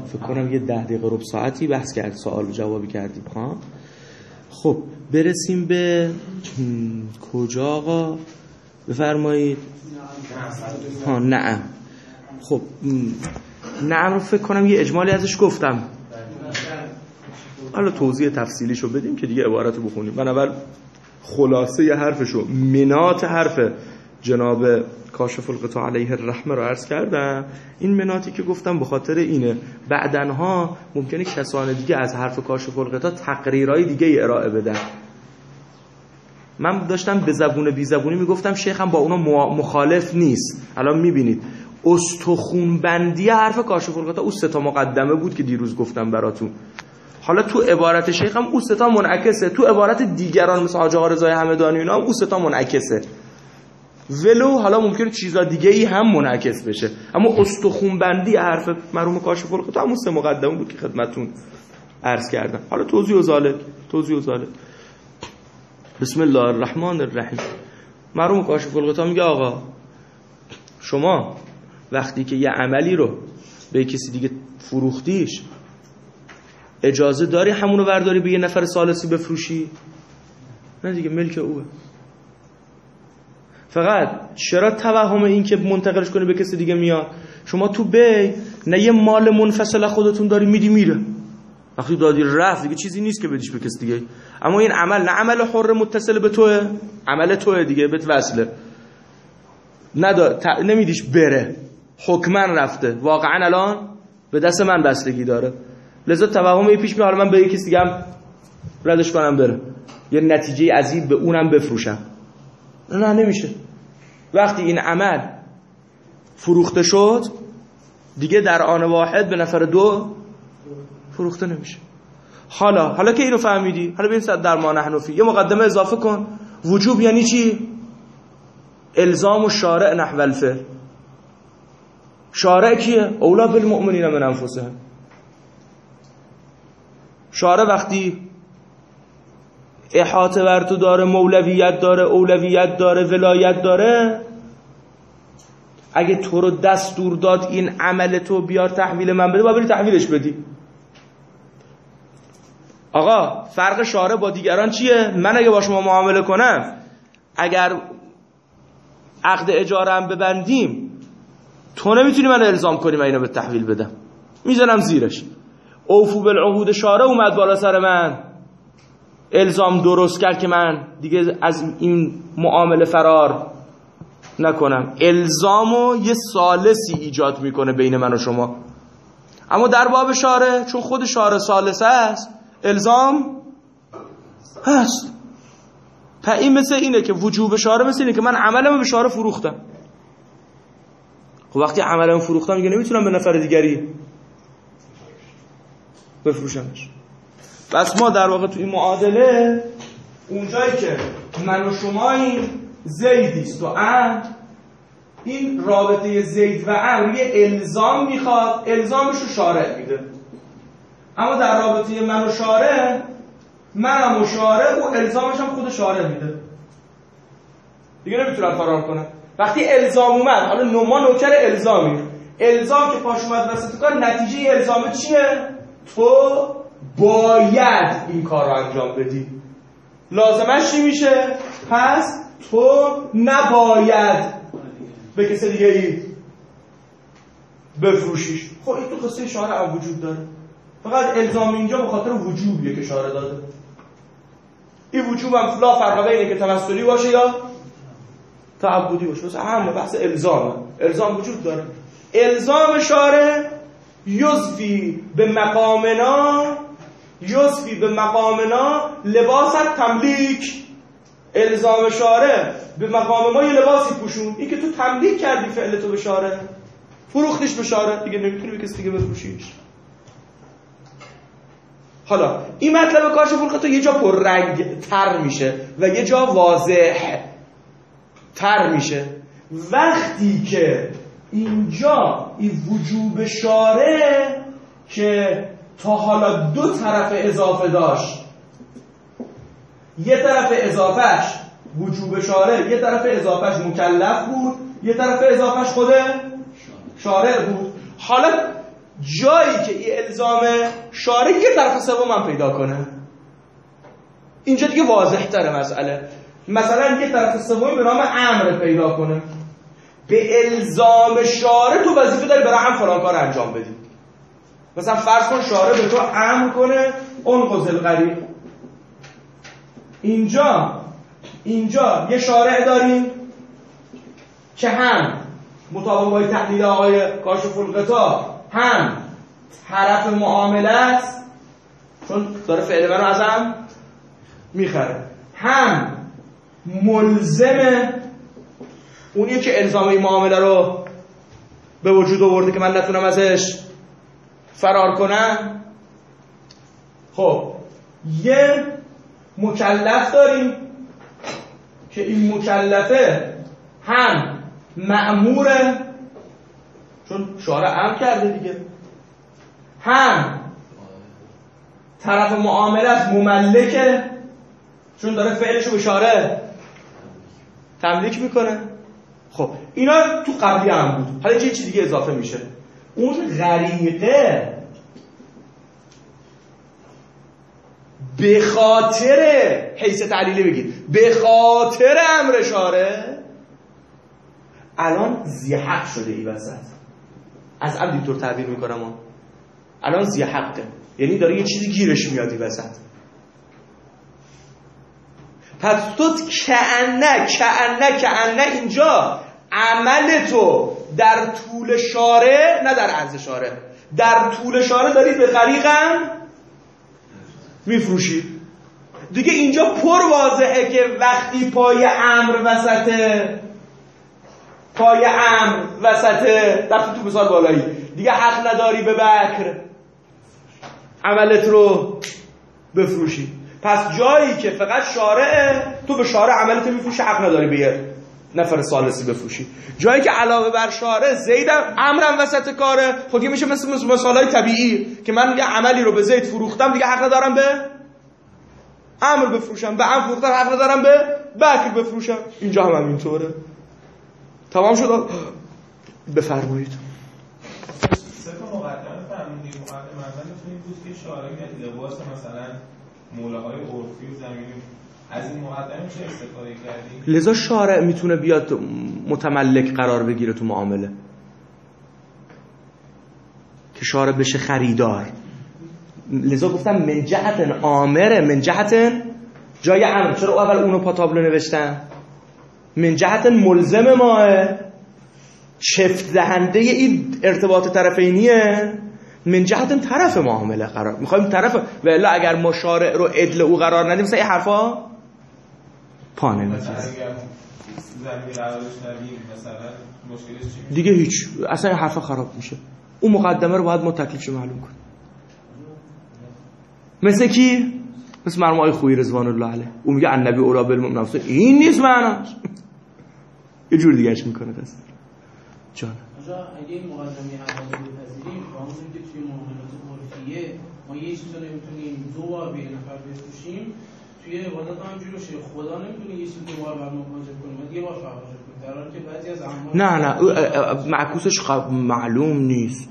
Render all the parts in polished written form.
فکر کنم یه 10 دقیقه ربع ساعتی بحث کرد، سوال و جوابی کردیم ها. خب برسیم به کجا آقا؟ بفرمایید. ها نعم. خب نعم رو فکر کنم یه اجمالی ازش گفتم، حالا توضیح تفصیلیشو بدیم که دیگه عبارتو بخونیم. من اول خلاصه ی حرفشو، منات حرف جناب کاشف الغطا علیه الرحمه رو عرض کردم. این مناتی که گفتم به خاطر اینه بعدنها ممکنه کسان دیگه از حرف کاشف الغطا تقریرای دیگه ارائه بدن. من داشتم به زبون بی زبونی میگفتم، شیخم با اونا مخالف نیست. الان میبینید استخون بندی حرف کاشف الغطا اون 3 مقدمه بود که دیروز گفتم براتون. حالا تو عبارت شیخم اون 3 منعکسه، تو عبارت دیگران مثل حاج آقا رضای همدانی اینا اون 3 منعکسه، ولو حالا ممکنه چیزا دیگه ای هم منعکس بشه، اما استخون بندی حرف مرحوم کاشف الغطا همون 3 مقدمه بود که خدمتتون عرض کردم. حالا توضیح و ذالک. بسم الله الرحمن الرحیم. مرحوم کاشف الغطا میگه آقا شما وقتی که یه عملی رو به کسی دیگه فروختیش، اجازه داری همونو برداری به یه نفر ثالثی بفروشی؟ نه دیگه، ملک اوه. فقط چرا توهم این که منتقلش کنی به کسی دیگه میاد؟ شما تو بی نه یه مال منفصل خودتون داری میدی میره، وقتی دادی رفت دیگه چیزی نیست که بدیش به کسی دیگه. اما این عمل نه عمل حر متصل به توه، عمل توه دیگه، بهت وصله، نمیدیش بره، حکمن رفته، واقعا الان به دست من بستگی داره، لذا توهمی پیش میاد حالا من به کسی دیگه هم ردش کنم بره، یه نتیجه عظیم به اونم بفروشم. نه نمیشه. وقتی این عمل فروخته شد دیگه در آن واحد به نفر 2 فروخته نمیشه. حالا که اینو فهمیدی، حالا ببین در ما نحن فی یه مقدمه اضافه کن. وجوب یعنی چی؟ الزام و شارع نحو الفعل. شارع کیه؟ اولا بالمؤمنین من انفسهم. شارع وقتی احاطه بر تو داره، مولویت داره، اولویت داره، ولایت داره، اگه تو رو دستور داد این عمل تو بیار تحویل من بده، باید بری تحویلش بدی. آقا فرق شارع با دیگران چیه؟ من اگه با شما معامله کنم، اگر عقد اجاره هم ببندیم، تو نمیتونی من الزام کنی من اینو به تحویل بدم، میذارم زیرش. اوفو بالعهود شارع اومد بالا سر من، الزام درست کرد که من دیگه از این معامله فرار نکنم. الزامو یه ثالثی ایجاد میکنه بین من و شما. اما در باب شارع، چون خود شارع ثالثه است، الزام هست. این مثل اینه که وجوب شارع مثل اینه که من عملمو به شارع فروختم. خب وقتی عملمو فروختم دیگه نمیتونم به نفر دیگری بفروشمش. بس ما در واقع تو این معادله اونجایی که من و شماییم، زیدیست و عمر، این رابطه زید و عمر یه الزام میخواد، الزامش رو شارع میده. اما در رابطه من و شارع، منم و شارع و الزامش هم خود شارع میده، دیگه نمیتونم فرار کنم. وقتی الزام اومد، حالا ما نوکر الزامی، الزام که پاش اومد وسط کار، نتیجه الزام چیه؟ تو باید این کار رو انجام بدی. لازمش چی میشه؟ پس تو نباید به کسی دیگه ای بفروشیش. خب این تو قصه شارع هم وجود داره، فقط الزام اینجا به خاطر وجوبیه که شارع داده. این وجوب هم لا فرق بینه که تمثلی باشه یا تعبدی باشه. مثلا همه بحث الزام وجود داره. الزام شارع یضفی به مقامنا لباس تملیک. الزام شارع به مقام ما یه لباسی پوشون، این که تو تملیک کردی فعل تو به شارع، فروختش به شارع، دیگه نمیتونی به کسی دیگه بفروشیش. حالا این مطلب کاشف الغطا یه جا پررنگ تر میشه و یه جا واضح تر میشه وقتی که اینجا این وجوب شارع که تا حالا 2 طرف اضافه داشت، یه طرف اضافهش وجوب شارع، یه طرف اضافهش مکلف بود، یه طرف اضافهش خود شارع بود. حالا جایی که این الزام شارع یه طرف سوم هم پیدا کنه. اینجا دیگه واضح تره مسئله. مثلا یه طرف سومی به نام امر پیدا کنه، به الزام شارع تو وظیفه داری برای هم فلان کار انجام بدی. مثلا فرض کن شارع به تو امر کنه انقذ الغریق. اینجا یه شارع داریم که هم مطابق با تحلیل آقای کاشف الغطا هم طرف معامله است، چون داره فعل منو ازم میخره، هم ملزم اونیه که الزام این معامله رو به وجود آورده که من نتونم ازش فرار کنم. خب یه مکلف داریم که این مکلفه هم مأموره چون شارع امر کرده دیگه، هم طرف معامله است مملکه چون داره فعلشو به شارع تملیک میکنه. خب اینا تو قبلی هم بود. حالا یه چیز دیگه اضافه میشه، اون غریقه به خاطر حیث تعلیلی بگید به خاطر امر شارع الان ذی‌حق شده ای وسط. از عمد اینطور تعبیر میکنم الان ذی‌حقه، یعنی داره یه چیزی گیرش میاد ای وسط. پس تو کأنه اینجا عمل تو در طول شارع نه در عرض شارع، در طول شارع داری به غریقم میفروشی دیگه. اینجا پر واضحه که وقتی پای امر وسطه رفتی تو مثال بالایی دیگه حق نداری به بکر عملت رو بفروشی. پس جایی که فقط شارعه تو به شارع عملت میفروشی، حق نداری به یه نفر ثالثی بفروشی. جایی که علاوه بر شارع زیدم امرم وسط کاره، خود میشه مثل مثالای طبیعی که من یه عملی رو به زید فروختم دیگه حق ندارم به امر بفروشم، به امر فروختم حق ندارم به بکر بفروشم. اینجا هم اینطوره. تمام شد. بفرمایید. سه تا مقدمه فرمودید. مقدمه اول میتونید بود که شارع لباس مثلا موله‌های عرفی و زمینی، از این مقدمه چه استفاده کردید؟ لذا شارع میتونه بیاد متملک قرار بگیره تو معامله که شارع بشه خریدار. لذا گفتم من جهت آمره، من جهت جای امر. چرا اول اونو پاتابلو نوشتم؟ من جهت ملزم ماه، چفت دهنده این ارتباط طرفینیه، من جهت طرف معامله قرار میخوایم طرف، و الا اگر ما شارع رو عدل او قرار ندیم مثلا این حرفا پا نمیشه دیگه، هیچ اصلا این حرفا خراب میشه. اون مقدمه رو باید ما تکلیفش معلوم کنیم. مثل کی؟ مثل مرحوم آقای خویی رضوان الله علیه، اون میگه النبی اولی بالمؤمنین، این نیست معناش، یه جور دیگهش میکنه. دست جان اگه این مقدمه اول رو بپذیریم، قانونی که توی معاملات عرفیه ما یه چیز رو نمیتونیم دو بار به یه نفر بفروشیم، توی عبادات هم جور باشه خدا نمیتونه یه چیز دو بار بر ما واجب کنه، ما یه بار فقط واجب کنیم، در حالی که بعضی از اعمال نه معکوسش معلوم نیست.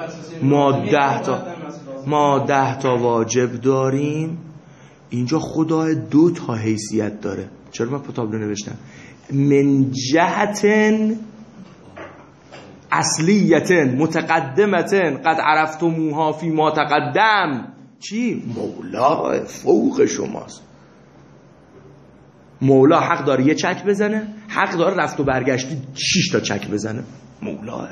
ما 10 تا واجب داریم، اینجا خدا 2 تا حیثیت داره. چرا من پتابلو نوشتم؟ من جهتن اصلیتن متقدمتن قد عرفتموها فی ما تقدم. چی؟ مولا فوق شماست. مولا حق داره یه چک بزنه، حق داره رفت و برگشتی 6 تا چک بزنه. مولاه.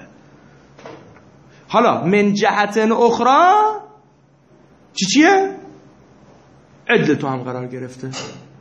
حالا من جهتن اخرى چیه؟ عدل تو هم قرار گرفته.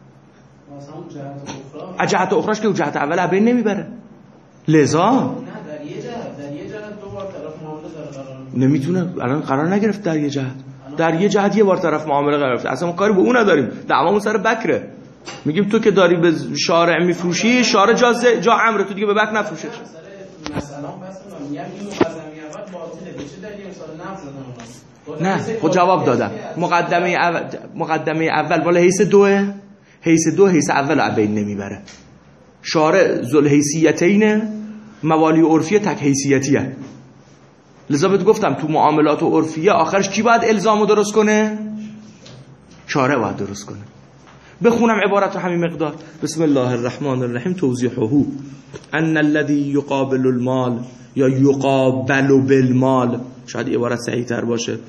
جهت اخراش که جهت اول ابین نمیبره. لذا در یه جهت دو بار طرف معامله قرار نمیتونه. الان قرار نگرفت در یه جهت، در یه جهت یه بار طرف معامله قرار گرفته. اصلا ما کاری به اون نداریم، دعوامون سر بکره. میگیم تو که داری به شارع میفروشی، شارع جا امر، تو دیگه به بکر نفروشش. مثلا بس میگم این مقدمه اول باطله، به چه دلیل مثلا نقض دادن؟ نه خود جواب دادم. مقدمه اول بالا حیث دوه، حیث اول ابین نمیبره. شارع ذل حیثیتین، موالی عرفی تک حیثیتیه. لذا بهت گفتم تو معاملات عرفیه آخرش کی باید الزامو درست کنه؟ شارع باید درست کنه. بخونم عبارت رو همین مقدار. بسم الله الرحمن الرحیم. توضیحه ان الذي يقابل المال یا یقابل بالمال، شاید عبارت صحیح تر باشه،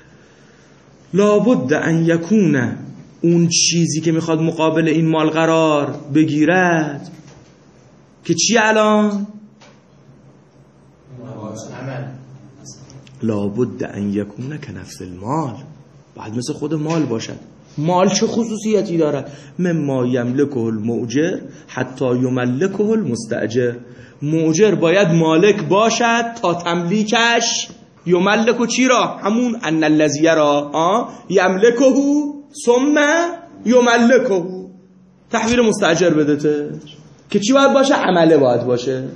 لابد ان یکونه، اون چیزی که میخواد مقابل این مال قرار بگیرد که چی الان؟ لابد ان یکونه که نفس المال، باید مثل خود مال باشد. مال چه خصوصیتی دارد؟ مما یملکه المؤجر حتی یملکه المستأجر. مؤجر باید مالک باشد تا تملیکش یملکه چی را؟ همون ان الذی را یملکه ثم یملکه، تحویل مستأجر بدته که چی باید باشه؟ عمله باید باشه.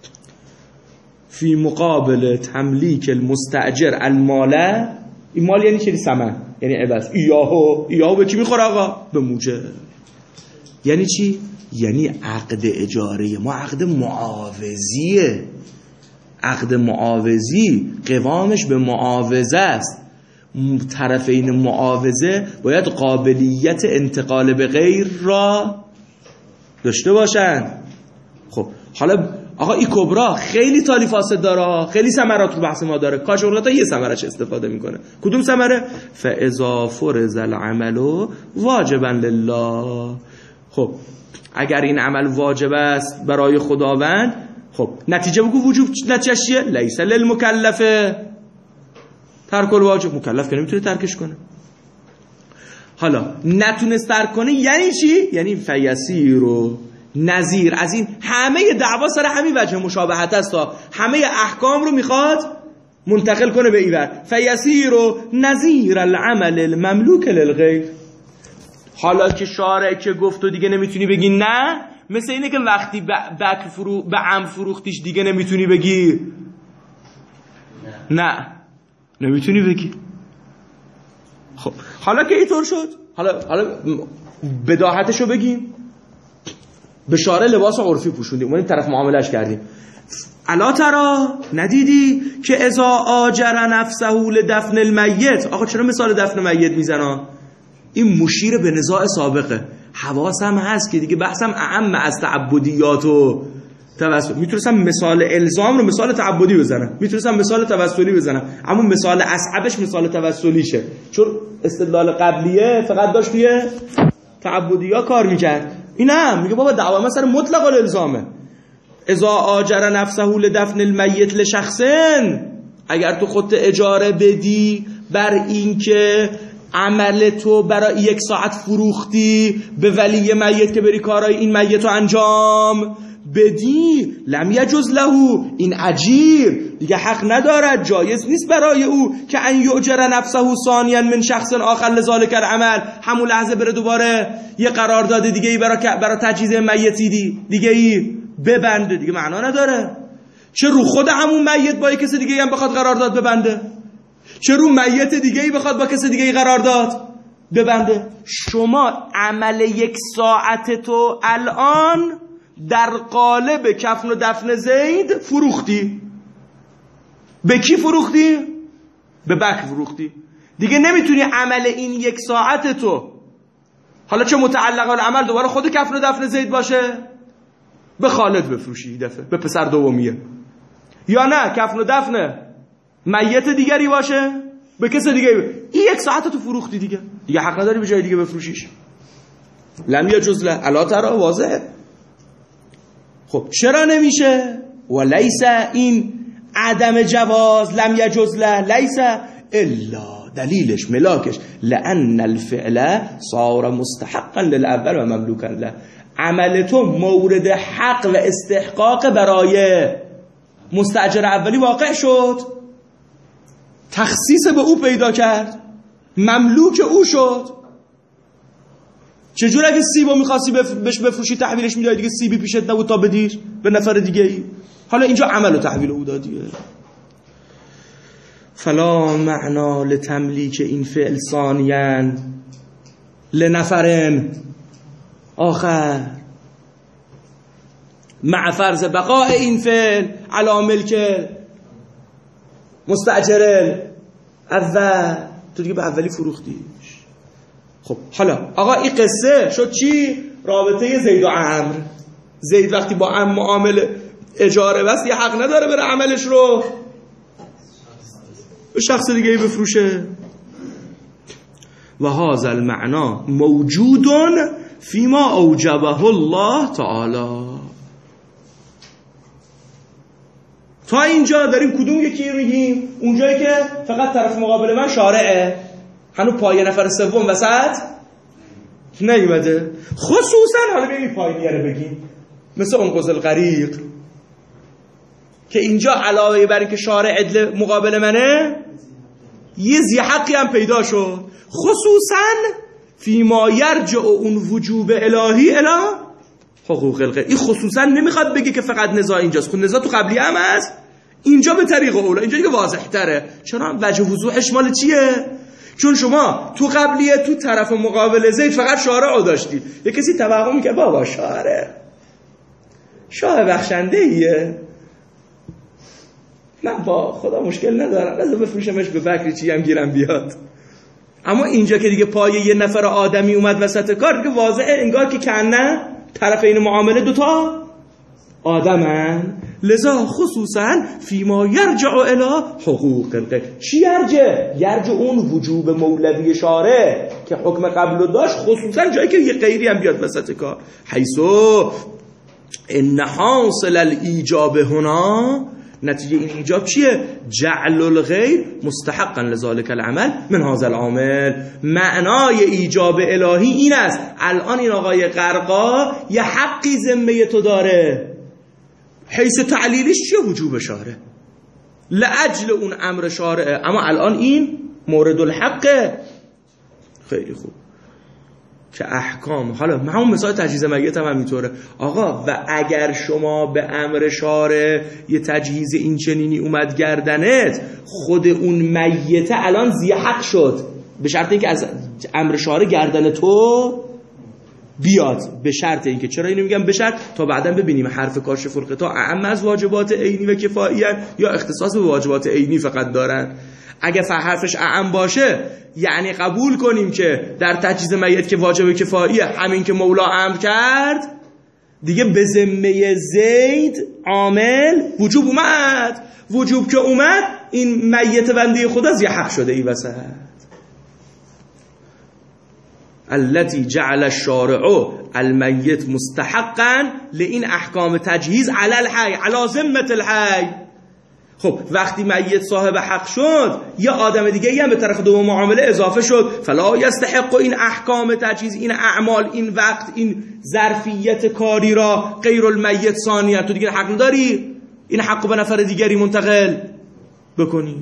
فی مقابل تملیک المستأجر الماله، این مال یعنی چی؟ ثمن، یعنی عوض. ایاهو به کی میخوره آقا؟ به موجر. یعنی چی؟ یعنی عقد اجاره ما عقد معاوضیه. عقد معاوضی قوامش به معاوضه است. طرفین معاوضه باید قابلیت انتقال به غیر را داشته باشن. خب حالا آقا این کبرا خیلی تالی فاسد داره، خیلی ثمرات رو بحث ما داره. کاش اولتا یه ثمرش استفاده میکنه. کدوم ثمره؟ فاذا فرض العمل واجبا لله. خب اگر این عمل واجب است برای خداوند، خب نتیجه بگو وجوب نتیجه چیه؟ لیس للمکلف ترک الواجب. مکلف که نمیتونه ترکش کنه. حالا نتونست ترک کنه یعنی چی؟ یعنی فیسیر و نظیر. از این همه دعوا سر همین وجه مشابهت است، همه احکام رو میخواد منتقل کنه به اینور. فیسیر و نظیر العمل المملوک للغیر. حالا که شارع که گفت و دیگه نمیتونی بگی نه، مثل اینه که وقتی به عم فروختیش دیگه نمیتونی بگی نه، نمیتونی بگی. خب حالا که اینطور شد، حالا بداهتشو بگیم. به شارع لباس عرفی پوشوندیم، اون طرف معاملهش کردیم. الا ترى، ندیدی که اذا آجر نفسه لدفن المیت. آقا چرا مثال دفن میت میزنن؟ این مشیر به نزاع سابقه. حواسم هست که دیگه بحثم اعم از تعبدیات و توسل. میتونستم مثال الزام رو مثال تعبدی بزنم، میتونستم مثال توسلی بزنم، اما مثال اصعبش مثال توسلیشه، چون استدلال قبلیه فقط داشت توی تعبدیا کار میکرد. این هم میگه بابا دعوا ما سر مطلق الالزامه. اذا آجر نفسه لدفن المیت لشخصن، اگر تو خودت اجاره بدی بر این که عمل تو برای 1 ساعت فروختی به ولی میت که بری کارای این میت رو انجام بدی، لم یجوز له، این اجیر دیگه حق ندارد، جایز نیست برای او که ان یؤجر نفسه ثانیا من شخص آخر لذالک العمل، همون لحظه بره دوباره یه قرارداد دیگه ای برای تجهیز میتی دیگه ای ببنده. دیگه معنا نداره. چه رو خود همون میت با کسی دیگه ای هم بخواد قرارداد ببنده، چه رو میت دیگه ای بخواد با کسی دیگه ای قرارداد ببنده. شما عمل 1 ساعت تو الان در قالب کفن و دفن زید فروختی. به کی فروختی؟ به بکر فروختی. دیگه نمیتونی عمل این 1 ساعت تو، حالا چه متعلق العمل دوباره خود کفن و دفن زید باشه، به خالد بفروشی دفعه، به پسر دومیه، یا نه کفن و دفن میت دیگری باشه به کس دیگه. این 1 ساعت تو فروختی دیگه حق نداری به جای دیگه بفروشیش. لم یجوز له، الا ترى، واضحه. خب چرا نمیشه؟ و لیس، این عدم جواز لم یجوز له، لیس الا دلیلش ملاکش لان الفعل صار مستحقا للاول و مملوکا له. عمل تو مورد حق و استحقاق برای مستاجر اولی واقع شد، تخصیص به او پیدا کرد، مملوک او شد. چجور اگه سیبو میخواستی بهش بفروشی تحویلش میدادی دیگه سیبی پیشت نبود تا بدیر به نفر دیگه ای، حالا اینجا عمل و تحویل او دادیه. فلا معنا لتملیک این فعل ثانیاً لنفرن آخر مع فرض بقاء این فعل علی ملک مستاجر اول، تو دیگه به اولی فروختیش. خب حالا آقا این قصه شد چی؟ رابطه زید و عمرو. زید وقتی با عمرو معامله اجاره بس یه حق نداره بره عملش رو به شخص دیگه ای بفروشه. و هذا المعنى موجود فيما اوجبه الله تعالی. تا اینجا داریم کدوم یکی میگیم؟ اونجایی که فقط طرف مقابل من شارعه، هنوز پای نفر سوم وسط نیومده. خصوصا حالا بیاییم پایینیه رو بگیم، مثل انقذ الغریق که اینجا علاوه بر اینکه شارع عدل مقابل منه یه ذی حقی هم پیدا شد، خصوصا فیما یرجع اون وجوب الهی الی حقوق الغیر. این خصوصا نمیخواد بگه که فقط نزاع اینجاست، خود نزاع تو قبلی هم هست، اینجا به طریق اولا، اینجا دیگه واضح تره. چرا؟ وجه وضوحش مال چیه؟ چون شما تو قبلیه تو طرف مقابل زید فقط شارع رو داشتی، یه کسی توقع میکنه بابا شاه بخشنده ایه، من با خدا مشکل ندارم، بذار بفروشمش به بکری چی هم گیرم بیاد. اما اینجا که دیگه پای یه نفر آدمی اومد وسط کار، دیگه واضحه انگار که کنه طرفین معامله دوتا آدمن. لذا خصوصا فیما یرجع الی حقوق الغیر. چی یرجع اون وجوب مولوی شارع که حکم قبل داشت، خصوصا جایی که یه غیری هم بیاد وسط کار. حیثو ان حاصل الایجاب هنا، نتیجه این ایجاب چیه؟ جعل الغیر مستحقا لذالک العمل من هذا العامل. معنای ایجاب الهی این است الان این آقای غرقا یه حقی ذمه تو داره، حیث تعلیلش چیه؟ وجوب شارع، لاجل اون امر شارعه، اما الان این مورد الحقه. خیلی خوب که احکام. حالا من همون مثال تجهیز میت هم همینطوره آقا. و اگر شما به امر شارع یه تجهیز این چنینی اومد گردنت، خود اون میته الان ذی حق شد، به شرط اینکه از امر شارع گردن تو بیاد. به شرط اینکه، چرا اینو میگم به شرط؟ تا بعداً ببینیم حرف کاشف الغطا اعم از واجبات عینی و کفایی یا اختصاص به واجبات عینی فقط دارن. اگه حرفش اعم باشه یعنی قبول کنیم که در تجهیز میت که واجب کفاییه، همین که مولا امر کرد دیگه به ذمه زید عامل وجوب اومد. وجوب که اومد، این میت بنده خدا ذی حق شده ای وسط. التي جعل الشارع المیت مستحقا لین احکام تجهیز علی الحی علی ذمه الحی. خب وقتی میت صاحب حق شد، یه آدم دیگه هم به طرف دوم معامله اضافه شد، فلا یستحق این احکام تجهیز، این اعمال، این وقت، این ظرفیت کاری را غیر المیت ثانیه. تو دیگه حق نداری این حقو به نفر دیگری منتقل بکنی.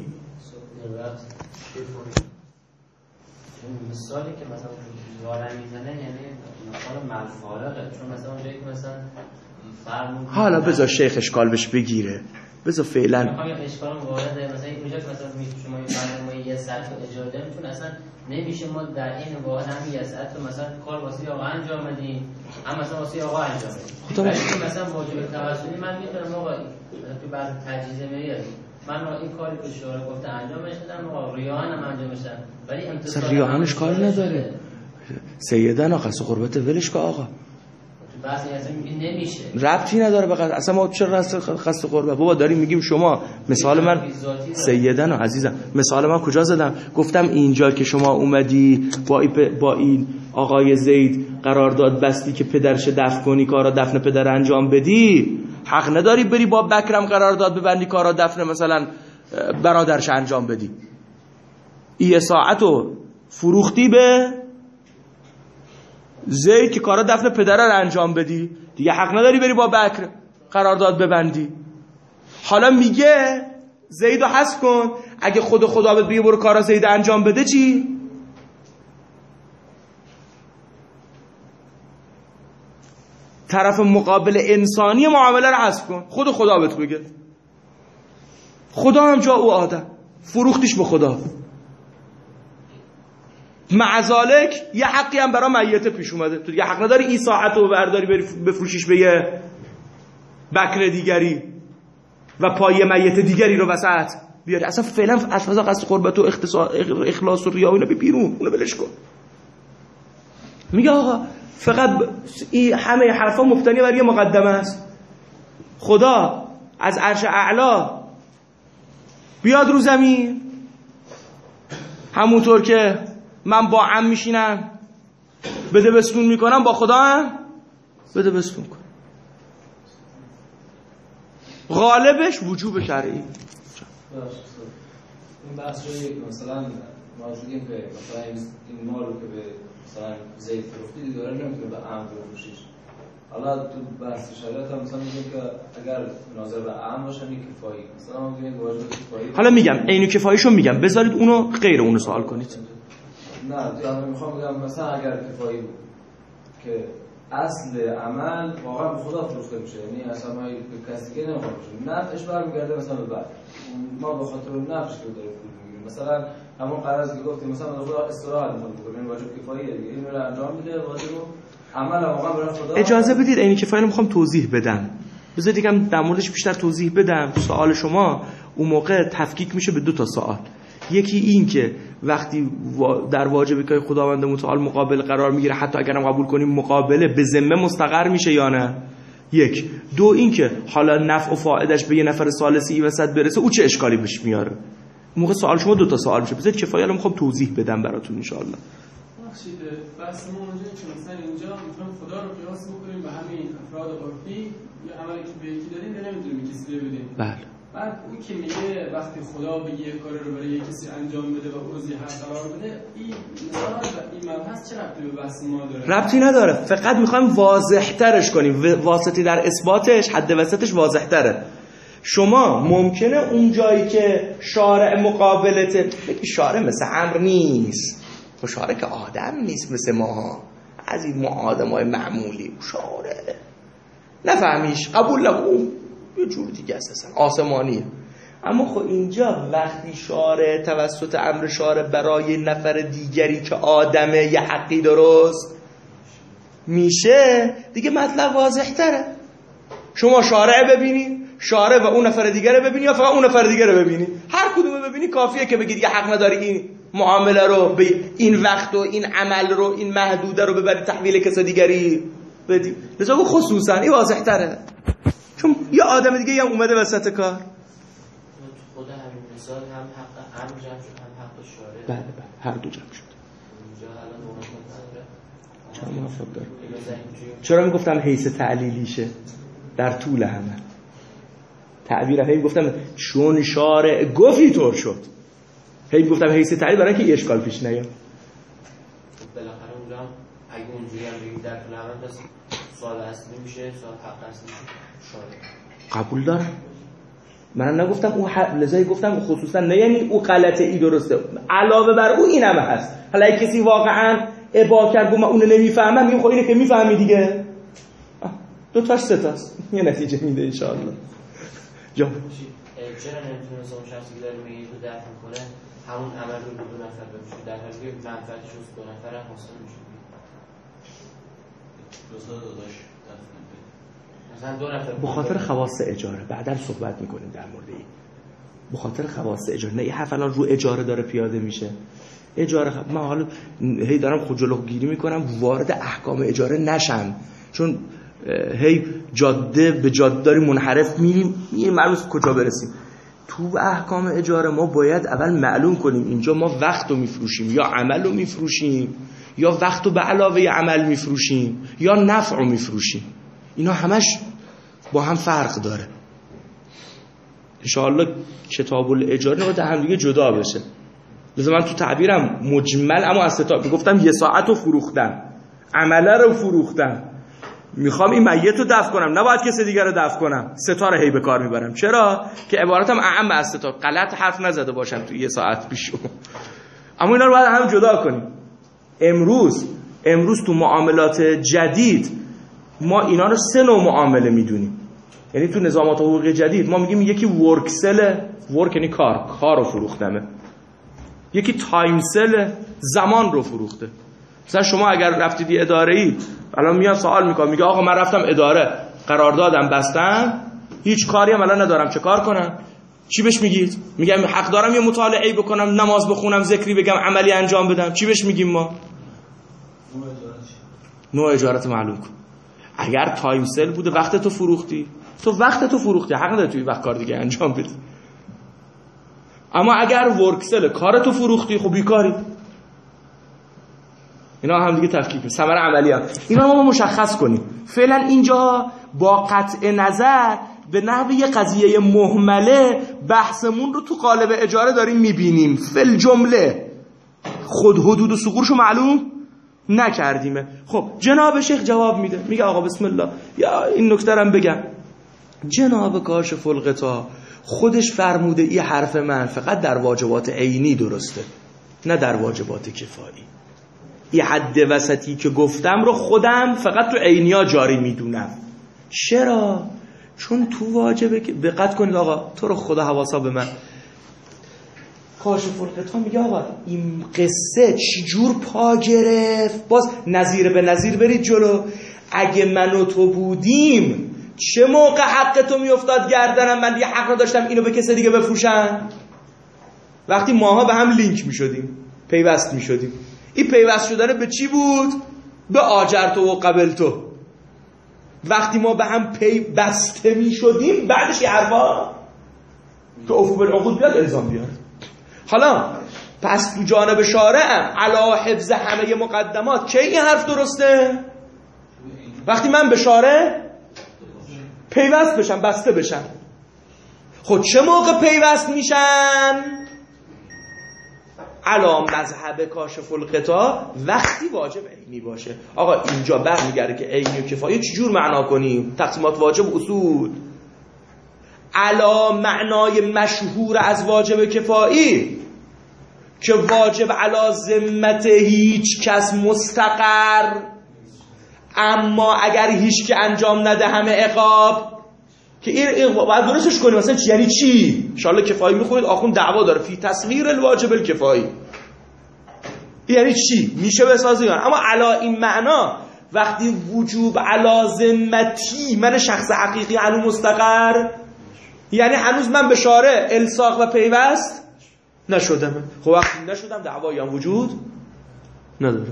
مثالی که مثلا وارد میزنه یعنی مثلا ملفارقه، چون مثلا اونجایی که مثلا حالا بذار شیخ اشکال بهش بگیره، بذار فعلا میخوام یه اشکال وارده. مثلا اینجا مثلا شما برنامه یه ساعت اجاره داریم، چون اصلا نمیشه ما در این واحد هم یه ساعت مثلا کار واسه آقا انجام بدیم، هم مثلا واسه آقا انجام بدیم. ولی مثلا واجب توسلی من میتونم آقا تو بعض تجهیز میاد من این کاری که شورا گفته انجامش بدم، آقا ریاحن هم انجامش بدم، ولی امتصال ریاحنش کار نداره. سیدن آقا قصد قربت ولش که آقا بعضی از این نمیشه، ربطی نداره به قصد. اصلا ما چرا قصد قربت بابا داریم میگیم شما. مثال من سیدن عزیزم، مثال من کجا زدم؟ گفتم اینجا که شما اومدی با این آقای زید قرارداد بستی که پدرش دفن کنی، کارا دفن پدر انجام بدی، حق نداری بری با بکرم قرارداد ببندی کارا دفن مثلا برادرش انجام بدی. یه ساعتو فروختی به زید که کارا دفن پدر رو انجام بدی، دیگه حق نداری بری با بکر قرارداد ببندی. حالا میگه زیدو حذف کن، اگه خدا بهت بگه برو کارا زید انجام بده چی؟ طرف مقابل انسانی معامله رو حذف کن، خدا بهت بگه. خدا هم جا او آدم، فروختیش به خدا. معذالک یه حقی هم برای میت پیش اومده، تو دیگه حق نداری این ساعت رو برداری بری بفروشیش به یه بکر دیگری و پای میت دیگری رو وسط بیاری. اصلا فعلا از فضا قصد قربت و اخلاص و ریا و اینا بیرون، اونو بلش کن. میگه آقا فقط این همه حرفا مبتنی بر یه مقدمه است. خدا از عرش اعلا بیاد رو زمین، همونطور که من با عم میشینم بده بستون میکنم، با خدا هم بده بستون کنم. غالبش وجوب شرعی. این بحث روی مثلا ما شدیم که مثلا این مال رو که به مثلا زید فروختی داره نمیتونه به عام بفروشیش. حالا تو بحث شریعت هم مثلا میگیم که اگر ناظر به عام باشه این کفایی، مثلا ما میگیم واجب کفایی. حالا میگم عین کفاییشو میگم، بذارید اونو غیر اونو سوال کنید. نه من میخوام بگم مثلا اگر کفایی بود که اصل عمل واقعا به خدا فروخته میشه، یعنی اصلا ما به کسی دیگه نمیخواد بشه، نفعش برمیگرده مثلا به بعد ما به خاطر نفعش که داره پول میگیریم. مثلا همون قرضی که گفتیم مثلا خدا استراحت میخواد بکنه، این واجب کفاییه دیگه، این رو انجام میده واجب عمل واقعا برای خدا. اجازه بدید عین کفایی رو میخوام توضیح بدم، بذارید یکم در موردش بیشتر توضیح بدم. سوال شما اون موقع تفکیک میشه به دو تا سوال. یکی این که وقتی در واجبی که خداوند متعال مقابل قرار میگیره، حتی اگرم قبول کنیم مقابله به ذمه مستقر میشه یا نه. یک. دو این که حالا نفع و فایدهش به یه نفر ثالثی وسط برسه، او چه اشکالی بهش میاره. اون موقع سوال شما دو تا سوال میشه. بذارید کفایه رو میخوام توضیح بدم براتون ان شاء الله. بخشید بحث ما اونجا که مثلا اینجا میخوایم خدا رو قیاس بکنیم به همین افراد عرفی، یا عملی که به یکی دادیم نمیتونیم کسی بدیم. بله. بعد اون که میگه وقتی خدا به یه کاری رو برای کسی انجام بده و اون زیر حد قرار بده، این مثال و این مبحث چه ربطی به بحث ما داره؟ ربطی نداره، فقط میخوایم واضح ترش کنیم. واسطی در اثباتش، حد وسطش واضح تره. شما ممکنه اون جایی که شارع مقابلته بگی شارع مثل امر نیست، و شارع که آدم نیست مثل ما، از این آدمای معمولی شارع نفهمیش، قبول نکن، یه جور دیگه است، آسمانیه. اما خب اینجا وقتی شارع توسط امر شارع برای نفر دیگری که آدمه یه حقی درست میشه، دیگه مطلب واضح تره. شما شارع ببینید، شارع و اون نفر دیگه رو ببینی، یا فقط اون نفر دیگه رو ببینی؟ هر کدومو ببینی کافیه که بگید یه حق نداری این معامله رو به این وقت و این عمل رو، این محدوده رو ببری تحویل کسی دیگری بدی. لذا خصوصا این واضح تره، چون یه آدم دیگه هم اومده وسط کار. خود همین مثال هم حق امر جمع شد، هم حق شارع. بله هر دو جمع شد. اینجا الان مناسبت نداره. چرا مناسبت داره؟ چرا میگفتم حیث تعلیلیشه در طول همه تعبیر هی گفتم چون شارع گفتی طور شد، هی گفتم حیث تعلیل برای اینکه اشکال پیش نیاد. بالاخره اونجا اگه اونجوری هم بگیم در طول همه بس سوال اصلی میشه، سوال حق اصلی میشه شارع. قبول دارم، من نگفتم اون لذایی گفتم خصوصا نه یعنی اون غلطه ای درسته، علاوه بر اون این هم هست. حالا اگه کسی واقعا ابا کرد من اونو نمیفهمم، میگم خب اینه که میفهمی دیگه، دو تاش سه تاست، یه نتیجه میده ان شاء الله. چرا نمیتونه اون شخصی که داره میگه تو دفن کنه همون عمل رو به دو نفر بشه، در حالی که منفعتش رو دو نفر هم حاصل میشه؟ مثلا دو نفر به خاطر خواص اجاره بعداً صحبت میکنیم در مورد این. به خاطر خواص اجاره، نه این حرف الان رو اجاره داره پیاده میشه. اجاره من حالا هی دارم خود جلوگیری میکنم وارد احکام اجاره نشم، چون هی جاده به جاده داریم منحرف میریم معلوم کجا برسیم. تو احکام اجاره ما باید اول معلوم کنیم اینجا ما وقت رو میفروشیم یا عمل رو میفروشیم، یا وقت رو به علاوه عمل میفروشیم، یا نفع رو میفروشیم. اینا همش با هم فرق داره. انشاءالله کتاب الاجاره رو هم دیگه جدا بشه. لذا من تو تعبیرم مجمل اما از ستاره گفتم یه ساعت رو فروختم، عمله رو فروختم، میخوام این میت رو دفن کنم، نباید کسی دیگر رو دفن کنم، ستاره هی به کار میبرم. چرا؟ که عبارتم اعم از ستاره، غلط حرف نزده باشم تو یه ساعت پیش. اما اینا رو باید هم جدا کنیم. امروز تو معاملات جدید ما اینا رو سه نوع معامله میدونیم. یعنی تو نظامات حقوقی جدید ما میگیم یکی ورکسل، ورک یعنی کار رو فروختمه، یکی تایمسل، زمان رو فروخته. مثلا شما اگر رفتید اداره‌ای، الان میاد سوال میکنه، میگه آقا من رفتم اداره قراردادم بستم، هیچ کاری هم الان ندارم، چه کار کنم؟ چی بهش میگید؟ میگم حق دارم یه مطالعه بکنم، نماز بخونم، ذکری بگم، عملی انجام بدم. چی بهش میگیم ما؟ نوع اجارت معلوم کن. اگر تایم سل بوده وقت تو فروختی، حق نداری توی وقت کار دیگه انجام بدی. اما اگر ورک سل کار تو فروختی، خب بیکاری. اینا هم دیگه تفکیک ثمره عملی هم. اینا ما مشخص کنیم. فعلا اینجا با قطع نظر به نحو یه قضیه مهمله بحثمون رو تو قالب اجاره داریم میبینیم. فل جمله خود حدود و ثغورشو معلوم نکردیمه. خب جناب شیخ جواب میده، میگه آقا بسم الله، یا این نکته رو بگم، جناب کاشف الغطا خودش فرموده این حرف من فقط در واجبات عینی درسته، نه در واجبات کفایی. این حد وسطی که گفتم رو خودم فقط تو عینیا جاری میدونم. چرا؟ چون تو واجبه که دقت کنید آقا، تو رو خدا حواسا به من. کاشف الغطا میگه آقا این قصه چی جور پا گرفت. باز نظیر به نظیر برید جلو. اگه من و تو بودیم چه موقع حق تو میافتاد گردنم، من دیگه حق نداشتم اینو به کسی دیگه بفروشم؟ وقتی ماها به هم لینک میشدیم، پیوست میشدیم. این پیوست شدن به چی بود؟ به آجرتو و قبلتو. وقتی ما به هم پیوسته میشدیم بعدش یه حرفا که افو بالعقود بیاد الزام بیاد. حالا پس تو جانب شارعم علا حفظ همه مقدمات که این حرف درسته؟ وقتی من به شارع پیوست بشم، بسته بشم. خود چه موقع پیوست میشن؟ علا مذهب کاشف الغطا وقتی واجب عینی باشه. آقا اینجا برمیگرده که عینی و کفایی چجور معنا کنیم؟ تقسیمات واجب اصول علا معنای مشهور از واجب کفایی که واجب علا ذمت هیچ کس مستقر، اما اگر هیچ که انجام نده همه عقاب. که این باید درستش کنیم. مثلا یعنی چی؟ انشاءالله کفایی میخونید، آخون دعوا داره فی تصغیر الواجب الکفایی. یعنی چی؟ میشه بسازی. اما علا این معنا وقتی وجوب علا ذمتی، من شخص حقیقی هنوز مستقر، یعنی هنوز من به شارع الصاق و پیوست نشدم. خب وقتی نشدم دعوایی هم وجود نداره.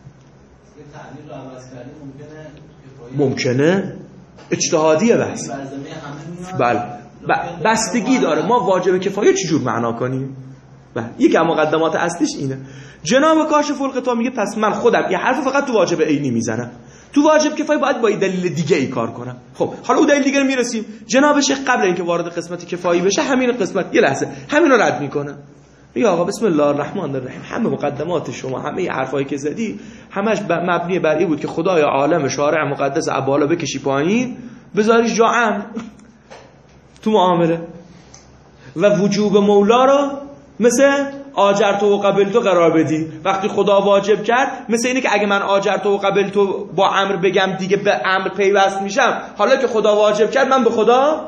ممکنه اجتهادیه بس. بله بستگی داره ما واجب کفایه چجور معنا کنیم. بله یکی از مقدمات اصلیش اینه. جناب کاشف الغطا میگه پس من خودم یه حرف فقط تو واجب عینی میزنم، تو واجب کفایه باید با دلیل دیگه ای کار کنم. خب حالا اون دلیل دیگه رو میرسیم. جناب شیخ قبل اینکه وارد قسمت کفایی بشه همین قسمت یه لحظه همین رو رد میکنه. میگه آقا بسم الله الرحمن الرحیم، همه مقدمات شما، همه حرفایی که زدی همش مبنی بر این بود که خدای عالم شارع مقدس ابالا بکشی پایین بذاریش جا امن تو معامله و وجوب مولا رو مثل آجرتو و قبلتو قرار بدی. وقتی خدا واجب کرد مثل اینه که اگه من آجرتو و قبلتو با امر بگم دیگه به امر پیوست میشم. حالا که خدا واجب کرد من به خدا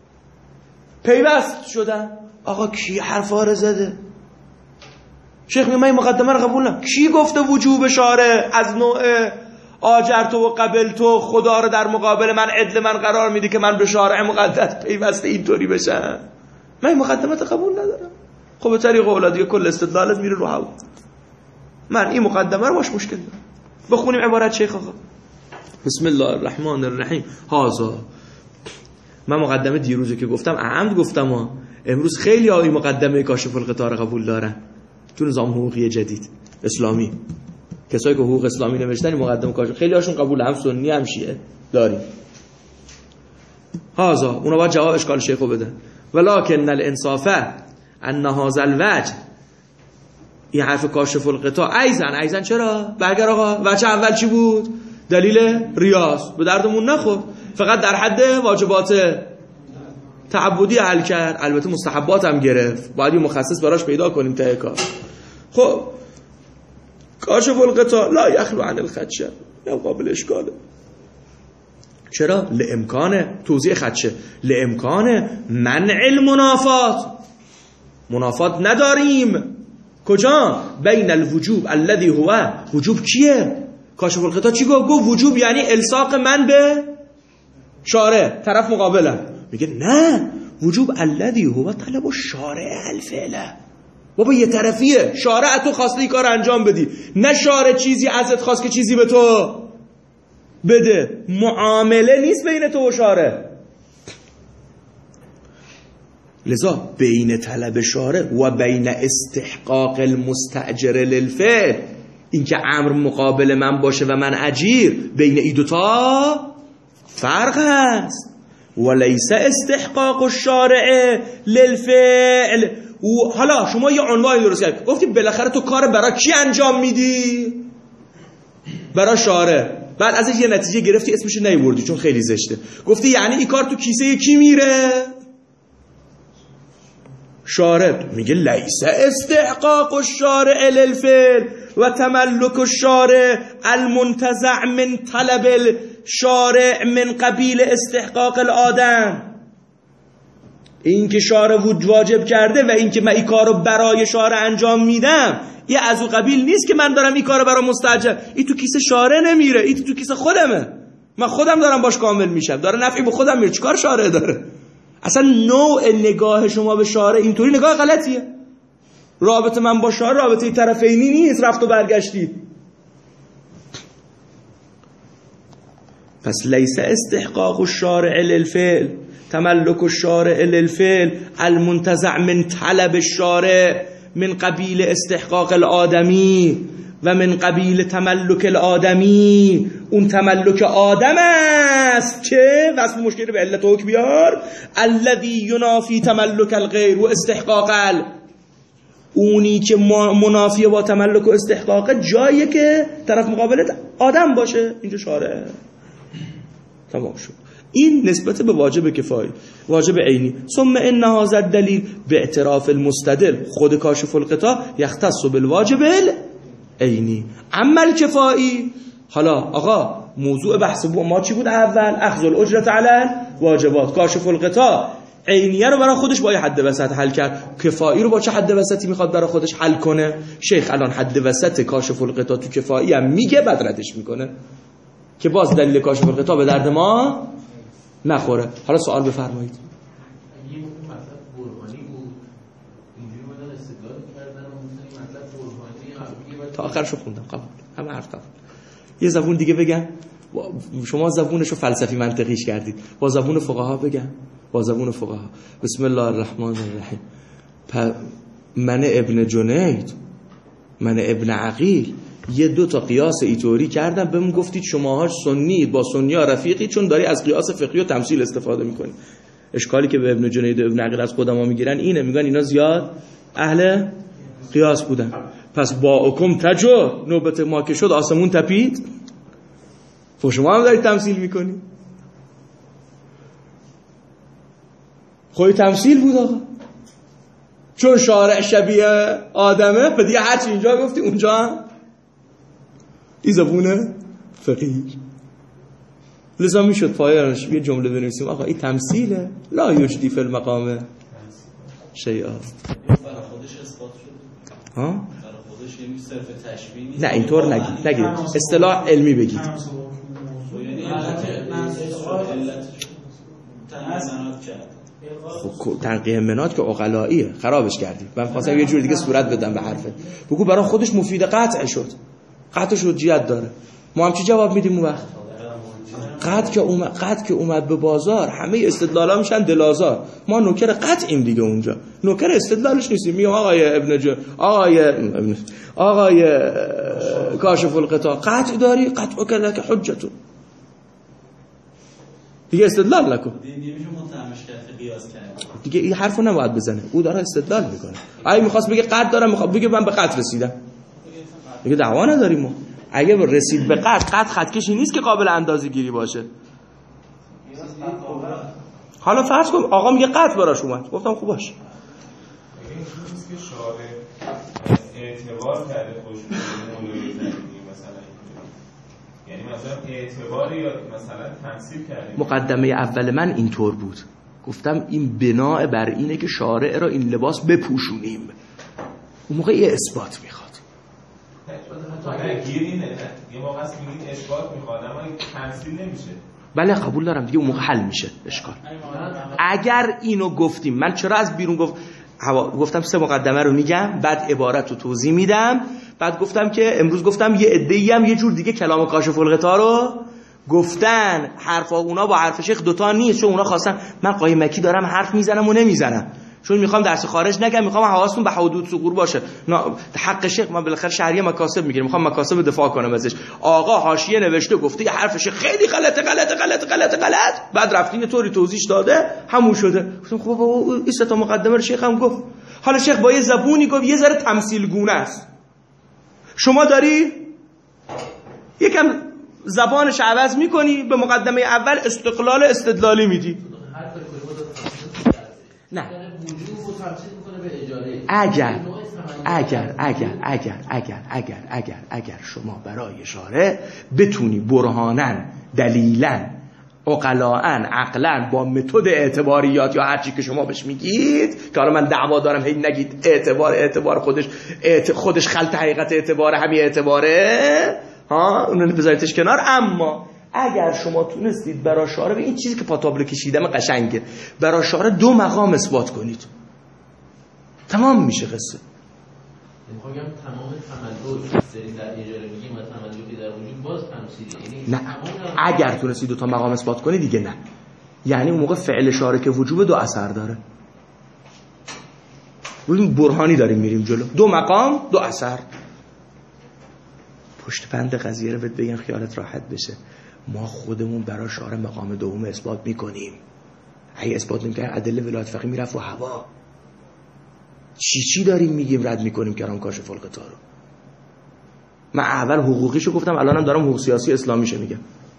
پیوست شدم. آقا کی حرفا رو زده؟ شیخ میگه من این مقدمه رو قبول نمی‌کنم. کی گفته وجوب شارع از نوع آجرتو و قبلتو خدا رو در مقابل من عدل من قرار میده که من به شارع مقدس پیوسته اینطوری بشم؟ من این مقدمه رو قبول ندارم. خب به طریق اولادی کل استدلالت میره رو هوا. من این مقدمه رو باش مشکل دارم. بخونیم عبارت شیخ آقا. بسم الله الرحمن الرحیم. هازا من مقدمه دیروزه که گفتم عمد گفتم امروز خیلی این مقدمه کاشف الغطا رو قبول دارن تو نظام حقوقی جدید اسلامی. کسایی که حقوق اسلامی نوشتن این مقدمه کاشف خیلی هاشون قبول، هم سنی هم شیعه داریم. هازا اونا باید جواب اشکال شیخو بدن. ولکن الانصاف ان هذا الوجه، این حرف کاشف الغطا ایزن چرا؟ برگر آقا وجه اول چی بود؟ دلیل ریاض به دردمون نخورد، فقط در حد واجبات تعبدی حل کرد. البته مستحبات هم گرفت، باید یه مخصص براش پیدا کنیم ته کار. خب کاشف الغطا لا یخلو عن الخدشه، یا قابل اشکاله. چرا؟ لامکانه توضیح خدشه، لامکانه منع المنافات، منافات نداریم. کجا؟ بین الوجوب الذي هو وجوب کیه؟ کاشف الغطا چی گفت؟ وجوب یعنی الصاق من به شارع، طرف مقابلم. میگه نه، وجوب الذی هو طلب الشارع الفعل. بابا یه طرفیه، شارع تو خواسته این کار انجام بدی، نه شارع چیزی ازت خواست که چیزی به تو بده. معامله نیست بین تو و شارع. لذا بین طلب شارع و بین استحقاق المستأجر للفعل، این که امر مقابل من باشه و من اجیر، بین این دوتا فرق هست. ولیس استحقاق الشارع للفعل. و حالا شما یه عنوانی درست کردید، گفتی بالاخره تو کار برای کی انجام میدی؟ برای شارع. بعد ازش یه نتیجه گرفتی اسمش نیوردی چون خیلی زشته. گفتی یعنی این کار تو کیسه کی میره؟ شارع. میگه لیس استحقاق الشارع للفعل و تملک الشارع المنتزع من طلب الشارع من قبیل استحقاق الآدم. این که شارع واجب کرده و این که من این کارو برای شارع انجام میدم، یه از اون قبیل نیست که من دارم این کارو برای مستاجر. این تو کیسه شارع نمیره، این تو کیسه خودمه، من خودم دارم باش کامل میشم، داره نفعی به خودم میره. چیکار شارع داره؟ اصلا نوع نگاه شما به شارع اینطوری نگاه غلطیه. رابطه من با شارع رابطه طرفینی نیست، رفت و برگشتی. پس لیس استحقاق الشارع للفعل تملک الشارع للفعل المنتزع من طلب الشارع من قبیل استحقاق الآدمی و من قبیل تملک الآدمی. اون تملک آدم است که وصف مشکل به علت حکم بیار، الذی ینافی تملک الغیر و استحقاق اونی که منافیه با تملک و استحقاق جاییه که طرف مقابلت آدم باشه. اینجا شارع. تمام شد. این نسبت به واجب کفایی، واجب عینی. ثم ان هذا الدلیل به اعتراف المستدل خود کاشف الغطا یختص بالواجب العینی. اما الکفایی، حالا آقا موضوع بحث ما چی بود اول؟ اخذ الاجرة علی الواجبات. کاشف الغطا عینیه رو برای خودش با یه حد وسط حل کرد، کفایی رو با چه حد وسطی میخواد برای خودش حل کنه؟ شیخ الان حد وسط کاشف الغطا تو کفایی هم میگه، بعد ردش میکنه که باز دلیل کاشف الغطا به درد ما نخوره. حالا سوال بفرمایید. اگه این مطلب برهانی بود اینجوری مدل استدلال کردن و مثلا مطلب برهانی تا آخرشو خوندم، قبول، همه حرف قبول. یه زبون دیگه بگم، شما زبونشو فلسفی منطقیش کردید، با زبون فقها بگم، با زبون فقها. بسم الله الرحمن الرحیم. من ابن جنید، من ابن عقیل، یه دو تا قیاس ایتوری کردم، بهم گفتید شماها سنی با سنی‌ها رفیقی چون داری از قیاس فقهی و تمثیل استفاده میکنی. اشکالی که به ابن جنید و ابن عقیل از قدما میگیرن اینه، میگن اینا زیاد اهل قیاس بودن. پس با حکم تجو، نوبت ما که شد آسمون تپید، خب شما هم دارید تمثیل میکنی. خوی تمثیل بود آقا، چون شارع شبیه آدمه و دیگه هرچی اینجا گفتی اونجا هم این زبونه فقیر. لذا میشد پایانش یه جمله بنویسیم آقا این تمثیله، لا یجدی فی المقام شیئا. برای خودش اثبات شد. ها؟ برای خودش یعنی صرف تشبیه نیست. نه اینطور نگید، اصطلاح علمی بگید. یعنی خب تنقیه منات که عقلاییه، خرابش کردی. من خواستم یه جور دیگه صورت بدم به حرفت. بگو برای خودش مفید قطع شد، قطع شد جیت داره. ما هم چی جواب میدیم اون وقت؟ قطع که اومد به بازار همه استدلالا میشن دلازار. ما نوکر قطعیم دیگه، اونجا نوکر استدلالش نیستیم. میگم آقای ابن آقای کاشف الغطا قطع داری، قطع کردن که حجتون دیگه استدلال نکن نمیشه متهمش کرد قیاس کرد دیگه. این حرفو نباید بزنه، او داره استدلال میکنه. اگه میخواست بگه قطع دارم، میخواد بگه من به قطع رسیدم، دیگه دعوا نداریم ما. اگه رسید به قطع خطکشی نیست که قابل اندازه گیری باشه. حالا فرض کن آقا میگه قطع براش اومد، گفتم خوب باشه. این چیزی که شارع اعتبار کرده خوش مولوی مثلا، یعنی مثلا اعتباری یا مثلا تمثیل کردیم. مقدمه اول من اینطور بود، گفتم این بنا بر اینه که شارع را این لباس بپوشونیم. اون موقع یه اثبات میخواد. نه گیر اینه، یه موقع است میگید اثبات میخواد اما تمثیل نمیشه. بله قبول دارم دیگه، اون موقع حل میشه اشکال. اگر اینو گفتیم، من چرا از بیرون گفتم 3 مقدمه رو میگم، بعد عبارت رو توضیح میدم، بعد گفتم که امروز گفتم یه عده‌ای هم یه جور دیگه کلام کاشف الغطا رو گفتن، حرفا اونا با حرف شیخ دوتا نیست، چون اونا خواستن من قایمکی دارم حرف میزنم و نمیزنم، چون میخوام درس خارج نگم، میخوام حواستون به حدود ثغور باشه. حق شیخ ما بالاخره شهریه مکاسب میگیریم، میخوام مکاسب دفاع کنم ازش. آقا حاشیه نوشته گفته یه حرف شیخ خیلی غلط، بعد رفتین یه طوری توضیح داده همون شده. گفتم خب بابا این 3 تا مقدمه رو شیخ هم گفت. حالا شیخ با یه زبونی گفت یه ذره تمثیل گونه است. شما داری یکم زبانش عوض میکنی، به مقدمه اول استقلال استدلالی میدی. نه اگر شما برای شارع بتونی برهانن، دلیلن، عقلاً، عقلاً، با متد اعتباریات یا هر چی که شما بهش میگید، که حالا من دعوا دارم هی نگید اعتبار خودش خلط حقیقت اعتبار همین اعتباره، ها اونو بذاریدش کنار. اما اگر شما تونستید برای شارع، این چیزی که پاتابلو کشیدم قشنگه، برای شارع 2 مقام اثبات کنید، تمام میشه قصه. میخوام تمام تمدد سری در اجاره میگیم و تمددی در وجود باز تمثیلی، نه اگر تونستید 2 تا مقام اثبات کنید دیگه نه، یعنی اون موقع فعل شارع که وجوب 2 اثر داره. ببین برهانی داریم میریم جلو، 2 مقام 2 اثر. پشت بند قضیه رو بهت بگم خیالت راحت بشه، ما خودمون برای شارع مقام دوم اثبات میکنیم. اگه اثبات نمی‌کنیم ادله ولایت فقیه میرفت و هوا. چی داریم میگیم رد میکنیم کلام کاشف الغطا رو. من اول حقوقیشو گفتم، الانم دارم حقوق سیاسی اسلامیشو میگم.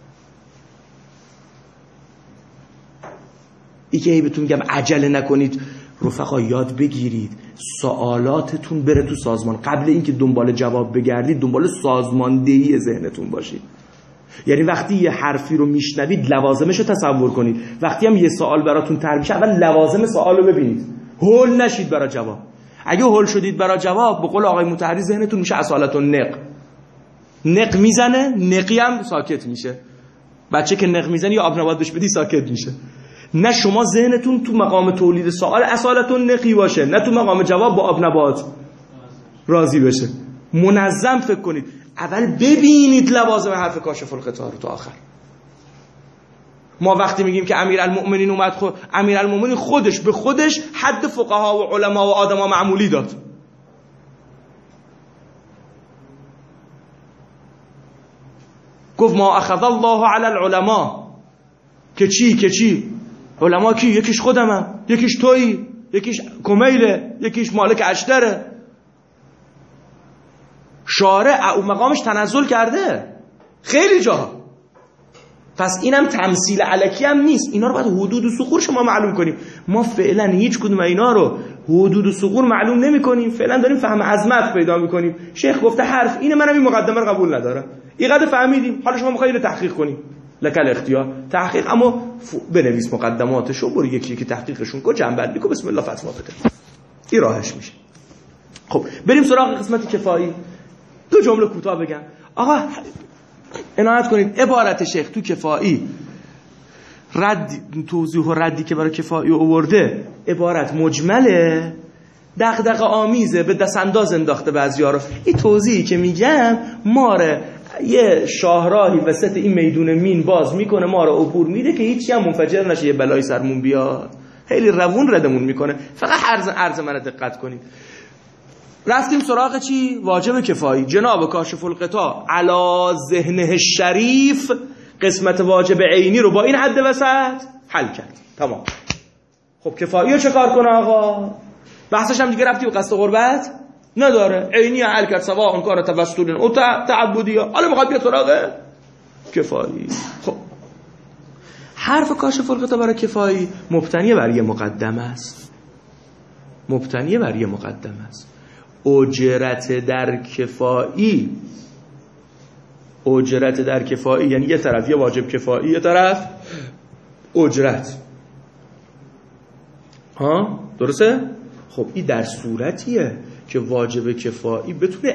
ای که بهتون میگم عجله نکنید رفقا، یاد بگیرید سوالاتتون بره تو سازمان، قبل اینکه دنبال جواب بگردید دنبال سازماندهی ذهنتون باشید. یعنی وقتی یه حرفی رو میشنوید لوازمش رو تصور کنید، وقتی هم یه سوال براتون طرح میشه اول لوازم سوال رو ببینید، هول نشید برای جواب. اگه هول شدید برای جواب، به قول آقای مطهری ذهنتون میشه اصالت و نق میزنه، نقی هم ساکت میشه. بچه که نق میزنه یا آب نبات بهش بدی ساکت میشه. نه شما ذهنتون تو مقام تولید سوال اصالت و نقی باشه، نه تو مقام جواب با آب نبات راضی بشه. منظم فکر کنید، اول ببینید لوازم حرف کاشف الغطا رو تا آخر. ما وقتی میگیم که امیرالمؤمنین اومد، امیرالمؤمنین خودش به خودش حد فقها و علما و آدما معمولی داد. گفت ما اخذ الله علی العلماء، که چی علما کی؟ یکیش خودمم، یکیش تویی، یکیش کمیله، یکیش مالک اشتره. شارع اون مقامش تنزل کرده خیلی جا. پس اینم تمثیل الکی هم نیست. اینا رو باید حدود و ثغور شما معلوم کنیم. ما فعلا هیچ کدوم اینا رو حدود و ثغور معلوم نمی کنیم، فعلا داریم فهم عظمت پیدا می کنیم. شیخ گفته حرف اینه، منم این مقدمه رو قبول ندارم، اینقدر فهمیدیم، حالا شما میخواید تحقیق کنیم، لکل اختیار تحقیق، اما بنویس مقدماتشو، برو یکی که تحقیقشون کن، جنبندی کن، بسم الله فتوا بده، این راهش میشه. خب بریم سراغ قسمت کفایی. 2 جمله کوتاه بگم. آقا عنایت کنید، عبارت شیخ تو کفایی، توضیح و ردی که برای کفایی آورده، عبارت مجمله، دغدغه آمیزه، به دست انداز انداخته بعضیا رو. این توضیحی که میگم ماره یه شاهراهی وسط این میدون مین باز میکنه، ما رو عبور میده که هیچی هم منفجر نشه، یه بلای سرمون بیاد، خیلی روون ردمون میکنه. فقط عرض من دقت کنید. رفتیم سراغ چی؟ واجب کفایی. جناب کاشف الغطا علا ذهنه شریف قسمت واجب عینی رو با این حد وسط حل کرد. تمام. خب کفایی رو چه کار کنه آقا؟ بحثش هم دیگه رفتی و قصد غربت نداره، عینی حل کرد، سوا اون کار توسطی او تعبدی. حالا میخواد بیاد سراغ کفایی. خب حرف کاشف الغطا برای کفایی مبتنی بر یه مقدمه است. اجرت در کفایی یعنی یه طرف یه واجب کفایی، یه طرف اجرت. ها درسته؟ خب این در صورتیه که واجب کفایی بتونه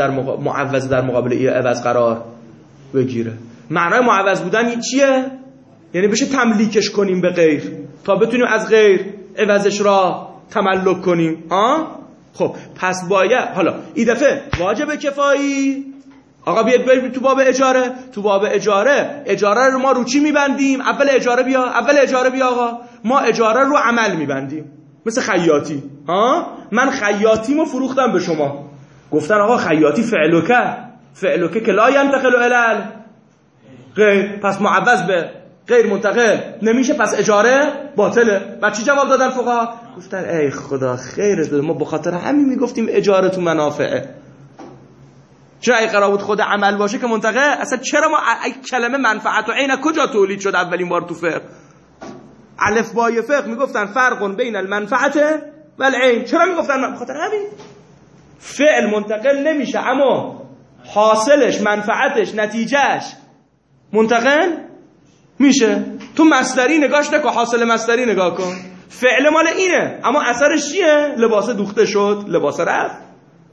معوض در مقابل این عوض قرار بگیره. معنای معوض بودن این چیه؟ یعنی بشه تملیکش کنیم به غیر تا بتونیم از غیر عوضش را تملک کنیم. خب پس باید حالا این دفعه واجب کفایی. آقا بیاد بریم تو باب اجاره. تو باب اجاره رو ما رو چی میبندیم؟ اول اجاره بیا آقا. ما اجاره رو عمل میبندیم، مثل خیاطی. من خیاطیمو فروختم به شما، گفتن آقا خیاطی فعلوکه که لا ینتقل الال غیر، پس معوض به غیر منتقل نمیشه، پس اجاره باطله. بعد چی جواب دادن فقها؟ گفتن ای خدا خیرت بده، ما به خاطر همین میگفتیم اجاره تو منافعه. چرا اگه قرار بود خود عمل باشه که منتقل، اصلا چرا ما کلمه منفعت و عین کجا تولید شد اولین بار تو فقه؟ الف بای فقه میگفتن فرق بین المنفعت و العین. چرا میگفتن؟ به خاطر همین فعل منتقل نمیشه اما حاصلش، منفعتش، نتیجهش منتقل میشه. تو مصدری نگاش نکن، حاصل مصدری نگاه کن. فعل مال اینه اما اثرش چیه؟ لباس دوخته شد، لباس رفت.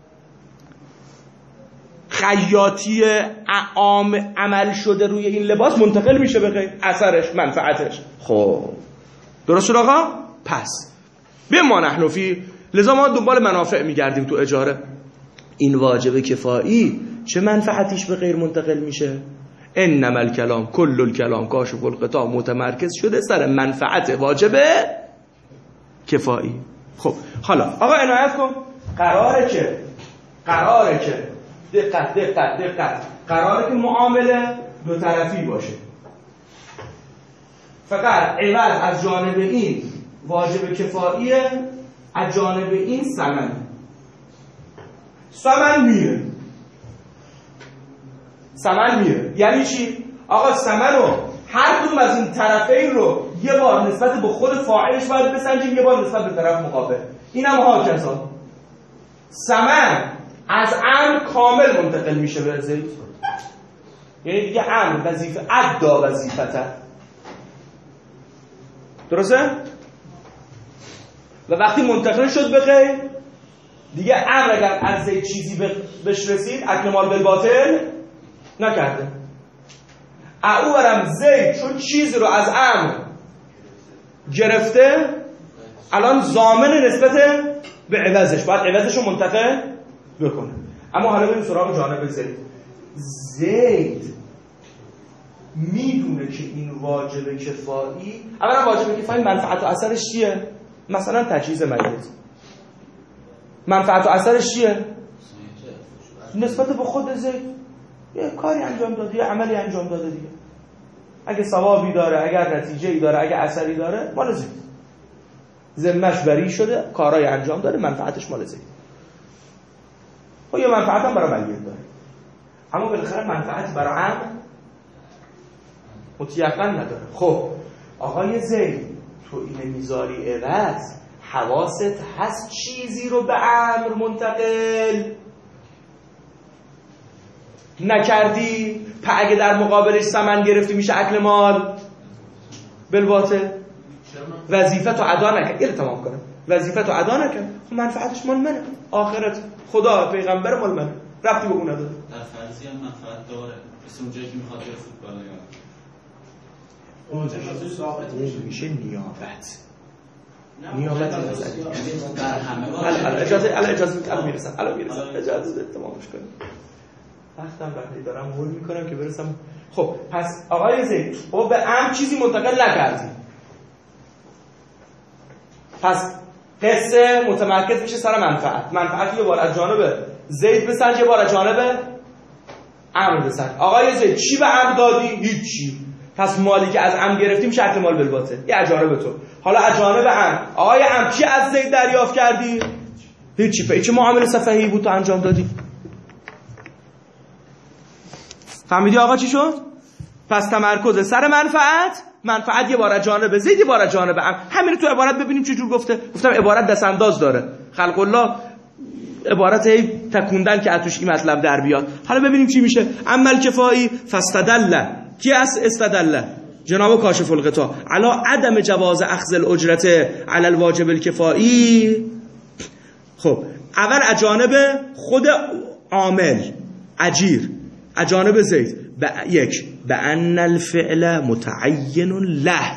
خیاطی عمل شده روی این لباس منتقل میشه به غیر، اثرش، منفعتش. خب درست شد آقا؟ پس به ما نحنفی، لذا ما دنبال منافع میگردیم تو اجاره. این واجب کفایی چه منفعتیش به غیر منتقل میشه؟ انما الکلام کل الکلام کاشف الغطا، متمرکز شده سر منفعت واجب کفایی. خب حالا آقا عنایت کن، قراره که دقت قراره که معامله دو طرفی باشه، فقط عوض از جانب این واجب کفاییه، از جانب این ثمن میره. یعنی چی؟ آقا ثمن رو هر کدوم از این طرفین رو یه بار نسبت به خود فاعلش باید بسنجیم، یه بار نسبت به طرف مقابل. اینم هاکذا ثمن از امر کامل منتقل میشه به زید، یعنی دیگه امر وظیفه ادا وظیفته، درسته؟ و وقتی منتقل شد به غیر دیگه امر اگر از زید چیزی بهش رسید اکل مال بالباطل نکرده. او برم زید چون چیزی رو از امر گرفته الان ضامن نسبت به عوضش، باید عوضش رو منتقل بکنه. اما حالا بریم سراغ جانب زید میدونه که این واجب کفایی، اولا واجب کفایی منفعت و اثرش چیه؟ مثلا تجهیز میت، منفعت و اثرش چیه؟ نسبت به خود زید یه کاری انجام داده، یه عملی انجام داده دیگه. اگه ثوابی داره، اگر نتیجه‌ای داره، اگه اثری داره، مال زید. ذمه‌اش بری شده، کارای انجام داره، منفعتش مال زید. خب یه منفعت هم برای میت داره، اما بالاخره منفعت برای عمل مطلقاً نداره. خب آقای زید تو این میذاری عوض، حواست هست چیزی رو به امر منتقل نکردی، اگه در مقابلش ثمن گرفتی میشه اکل مال بالباطل. وظیفت رو ادا نکرد، اینو تمام کنه، وظیفت رو ادا نکرد، خب منفعتش مال منه، آخرت خدا پیغمبر مال منه، ربطی به اون نداره. در فرضی هم منفعت داره، مثل اونجایی که میخواد بره فوتبال اونجا میشه نیابت نظری. اجازه میرسم اجازه تمامش کنیم، وقتم وقتی دارم هول میکنم که برسم. خب پس آقای زید با به ام چیزی منتقل نکردی، پس قصه متمرکز میشه سر منفعت یه بار از جانب زید بسنج، یه بار از جانب امر بسنج. آقای زید چی به امر دادی؟ هیچی، پس مالی که از امر گرفتیم شرط مال بالباطل، یه اجاره به تو. حالا از جانب امر آقای امر چی از زید دریافت کردی؟ هیچی. چه معامله سفهی بود تو انجام دادی؟ فهمیدی آقا چی شد؟ پس تمرکز سر منفعت یه بار از جانب زید، یه بار از جانب امر. همین تو عبارت ببینیم چه جور گفتم عبارت دست انداز داره، خلق الله عبارت تکوندن که اتوش این مطلب در بیاد. حالا ببینیم چی میشه. عمل کفایی فاستدل، کی استدل؟ جناب کاشف الغطا علا عدم جواز اخذ الاجرت علی الواجب الکفایی. خب اول از جانب خود عامل اجیر اجانب زید یک بأن الفعل متعین له،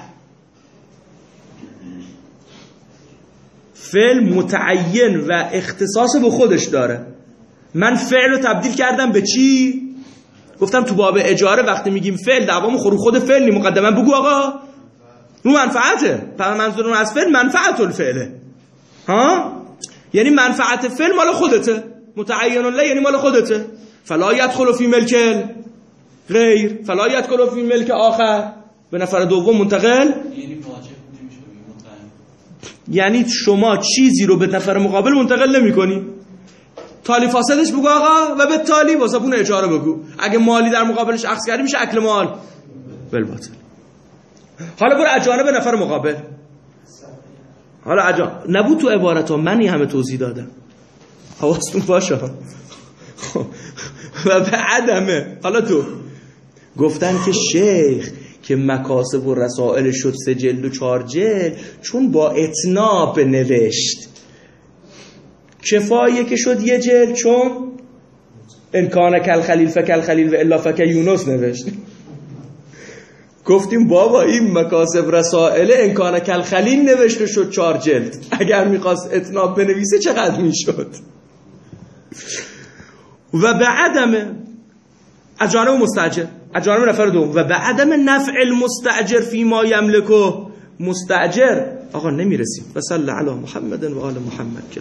فعل متعین و اختصاص به خودش داره. من فعل رو تبدیل کردم به چی؟ گفتم تو باب اجاره وقتی میگیم فعل دعوامو خود خود فعل نی، مقدما بگو آقا رو منفعته. پس منظورم از فعل منفعت الفعله، ها، یعنی منفعت فعل مال خودته، متعین له یعنی مال خودته. فلا يدخل فی ملک غیر، فلا يدخل فی ملک آخر، به نفر دوم منتقل. یعنی شما چیزی رو به نفر مقابل منتقل نمی‌کنی. تالی فاسدش بگو آقا و به تالی واسه پول اجاره بگو. اگه مالی در مقابلش اخذ کردی میشه اکل مال بالباطل. حالا برو اجانب به نفر مقابل. حالا نبود تو عبارت ها، من همه توضیح دادم، حواستون باشه. و به عدمه. حالا تو گفتن که شیخ که مکاسب و رسائل شد 3 جلد و 4 جلد چون با اتناب نوشت، کفایه که شد 1 جلد چون انکان کل خلیل فکل خلیل و الا فک یونس نوشت. گفتیم بابا این مکاسب رسائل انکان کل خلیل نوشته شد 4 جلد، اگر میخواست اتناب بنویسه چقدر میشد؟ و به عدم اجانب مستاجر، اجانب نفر دوم، و به عدم نفع المستاجر فی ما یملکه، مستاجر آقا نمیرسیم. و صلی علی محمد و آل محمد.